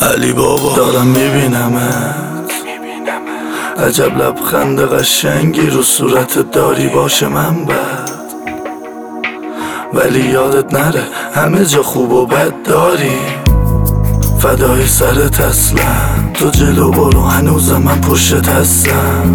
علی بابا دارم میبینمت، عجب لبخند قشنگی رو صورتت داری، باشه من بد ولی یادت نره همه جا خوب و بد داری. فدای سرت اصلا تو جلو برو، هنوز من پشتت هستم.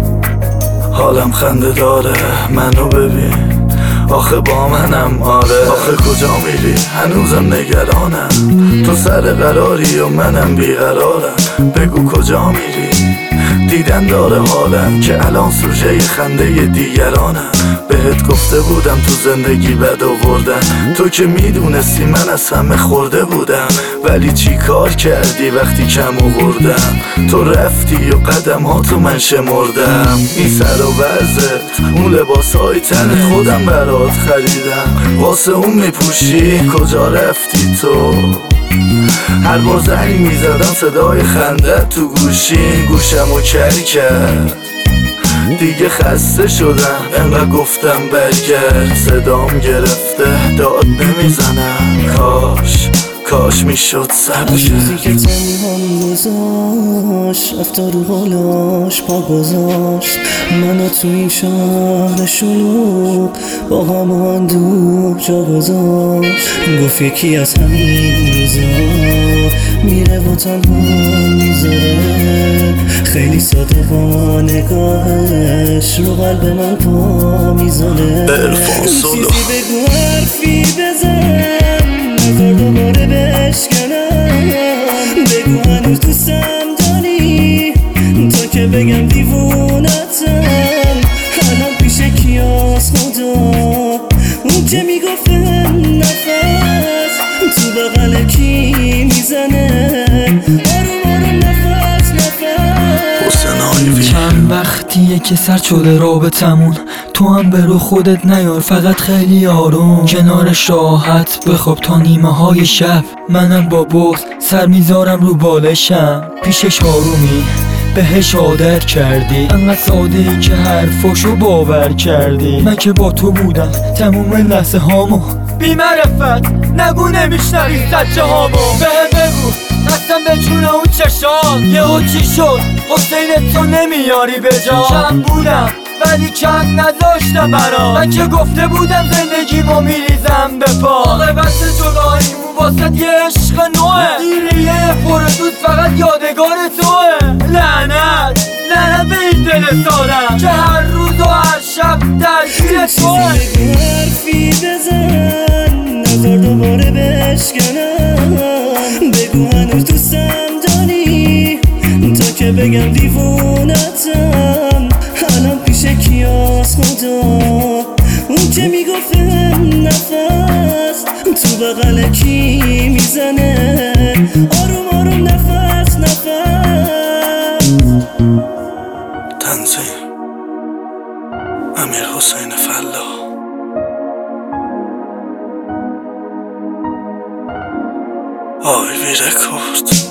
حالم خنده داره منو ببین، آخه با منم آره. آخه کجا میری هنوزم نگرانم، تو سر قراری و منم بیقرارم. بگو کجا میری دیدن داره حالم، که الان سوژه خنده دیگرانم. بهت گفته بودم تو زندگی بد آوردن، تو که میدونستی من از همه خورده بودم. ولی چی کار کردی وقتی کم آوردم؟ تو رفتی و قدماتو من شمردم. این سر و وضعت اون لباسای تنت خودم برات خریدم، واسه اون میپوشی. کجا رفتی تو؟ هر بار زنگ میزدم صدای خنده تو گوشمو کری کرد. دیگه خسته شدم انقدر گفتم برگرد، صدام گرفته داد نمیزنم. کاش میشد صبر کرد. روزی که تنهام گذاشت رفتا رو حالاش پا گذاشت، منو تو این شهر شلوغ با هم دور جا گذاشت. گفت یکی از همین روزا میره و تنها میذاره، خیلی ساده با نگاهش رو قلب من پا میزنه. چیزی بگو حرفی بزن، نظر دوباره بشکنم. بگو هنوز دوستم داری تا که بگم دیوونتم. الان پیش کیاس خدا اون که میگفته نفس تو بغل کی میزنه، آروم آروم نفس نفس. چند وقتیه که سر شده رابطمون، تو هم برو خودت نیار، فقط خیلی آروم کنارش راحت بخواب تا نیمه های شب. منم با بغض سر میذارم رو بالشم، پیشش آرومی بهش عادت کردی، انقدر ساده ای که حرفاشو باور کردی. من که با تو بودم تموم لحظه هامو، بی معرفت نگو نمیشنوی سچه هامو. بهم بگو قسم به جون اون چشات یهو چی شد؟ حسین تو نمیاری به جا. کم بودم ولی کم نذاشتم برام، من که گفته بودم زندگیمو میریزم به پا. عاقبت جداییمون واسه یه عشق نوه، دیریه پردود فقط یادگار توه. لعنت به این دل سادم که هر روز و هر شب درگیر توه. بگو حرفی بزن، نظر دوباره بشکنم. بگو هنوز دوستم داری تا که بگم دیوونتم. الان پیش کیاس خدا اون که میگفته نفس تو بغل کی میزنه، آروم آروم نفس نفس. تنظیم امیر حسین فلاح. آیوی رکورد.